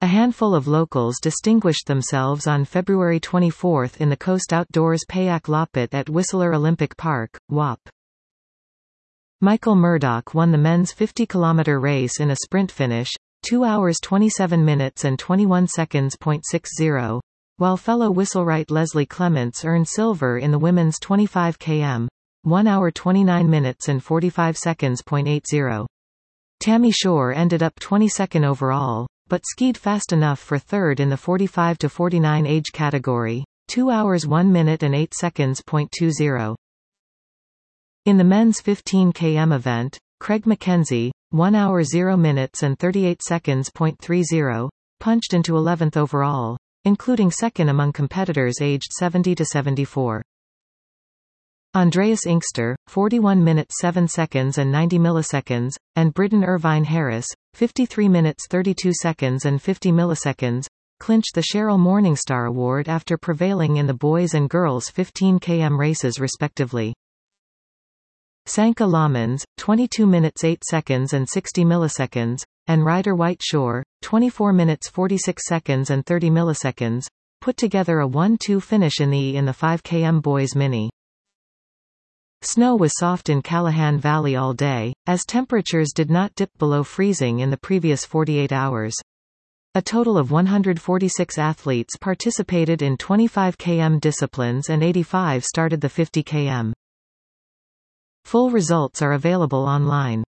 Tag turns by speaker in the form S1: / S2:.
S1: A handful of locals distinguished themselves on February 24 in the Coast Outdoors Payak Loppet at Whistler Olympic Park, WAP. Michael Murdoch won the men's 50-kilometer race in a sprint finish, 2 hours 27 minutes and 21 seconds. 60, while fellow Whistlerite Leslie Clements earned silver in the women's 25 km, 1 hour 29 minutes and 45 seconds. 80. Tammy Shore ended up 22nd overall, but skied fast enough for third in the 45 to 49 age category, 2 hours 1 minute and 8 seconds. 20. In the men's 15 km event, Craig McKenzie, 1 hour 0 minutes and 38 seconds. 30, punched into 11th overall, including second among competitors aged 70 to 74. Andreas Inkster, 41 minutes 7 seconds and 90 milliseconds, and Britton Irvine Harris, 53 minutes 32 seconds and 50 milliseconds, clinched the Cheryl Morningstar Award after prevailing in the boys' and girls' 15 km races respectively. Sanka Lamans, 22 minutes 8 seconds and 60 milliseconds, and Ryder White Shore, 24 minutes 46 seconds and 30 milliseconds, put together a 1-2 finish in the 5 km boys mini. Snow was soft in Callahan Valley all day, as temperatures did not dip below freezing in the previous 48 hours. A total of 146 athletes participated in 25 km disciplines and 85 started the 50 km. Full results are available online.